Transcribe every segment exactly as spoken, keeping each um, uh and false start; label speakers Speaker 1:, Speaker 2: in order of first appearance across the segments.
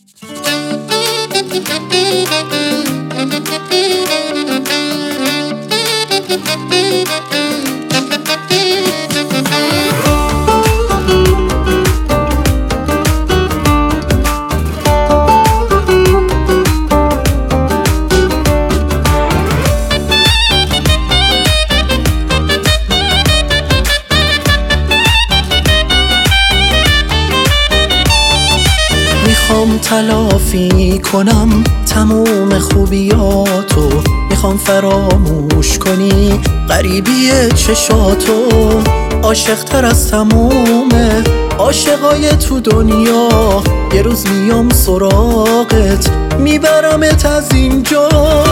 Speaker 1: میخوام تلافی کنم تموم خوبیاتو، میخوام فراموش کنی غریبی چشاتو. عاشق تر از تموم عاشقای تو دنیا، یه روز میام سراغت میبرمت از اینجا.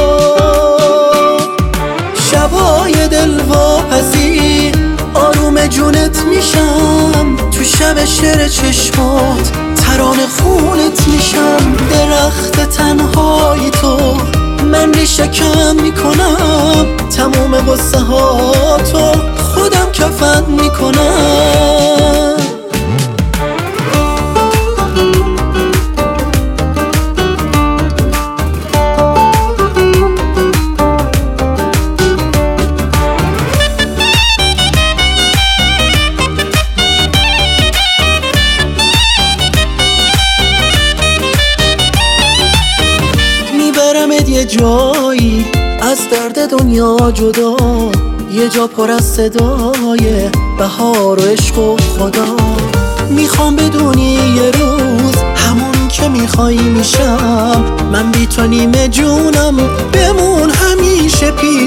Speaker 1: شبای دلواپسی آروم جونت میشم، تو شب شعر چشمات ترانه خونت میشم. درخت تنهای تو من ریشه کم میکنم، تموم قصه ها تو خودم کفن میکنم. یه جایی از درد دنیا جدا، یه جا پر از صدای بهار و عشق و خدا. میخوام بدونی یه روز همون که میخوایی میشم، من بی تو نیمه جونم، بمون همیشه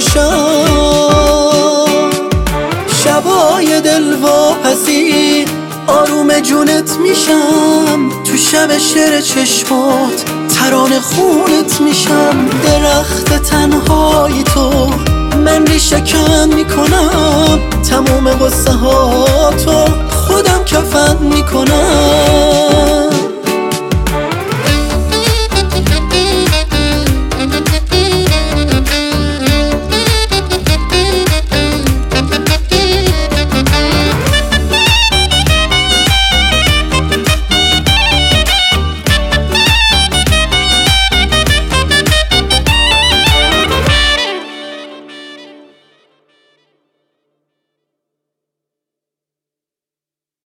Speaker 1: پیشم. شبای دلواپسی آروم جونت میشم، تو شب شعر چشمات ترانه خونت میشم. درخت تنهای تو من ریشه کم میکنم، تموم قصه ها تو خودم کفن میکنم.